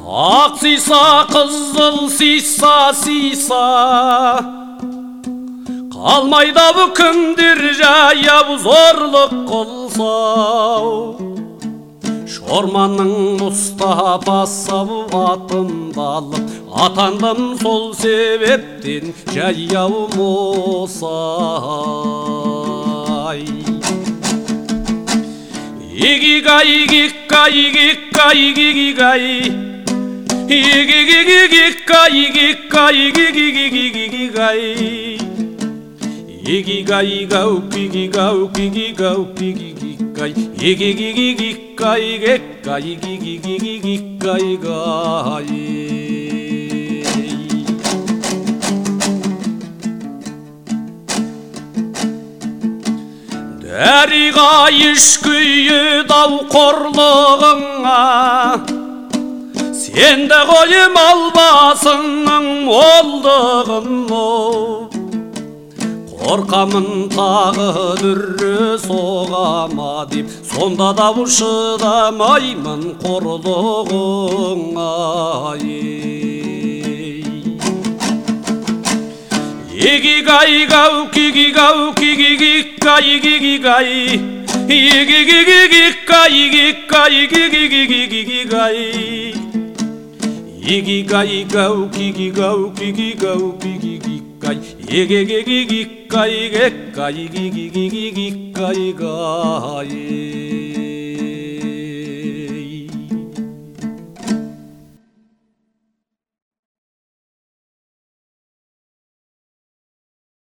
ақ сиса қызыл сиса сиса қалмайда бұ кімдер жаяу зорлық қылса Шорманның Мұстапасы атымды алып атандым сол себептен жаяу Мұсай Игигай гиккай гиккай гигигай Игигигиккай гиккай гигигигигигай Игигай гау гигигау гигигау гигигиккай Игигигиккай геккай гигигигигиккай гай Дәриға ешкүйі дау қорлығыңа Сенді қойым албасыңның молдығын Қорқамын тағы дүрі соғама деп Сонда да шыдамаймын қорлығыңа Игигай гау гигигау гигигиккай гигигай Игигигиккай гиккай гигигигигигай Игигай гау гигигау гигигау гигигиккай Игигигиккай геккай гигигигиккай гай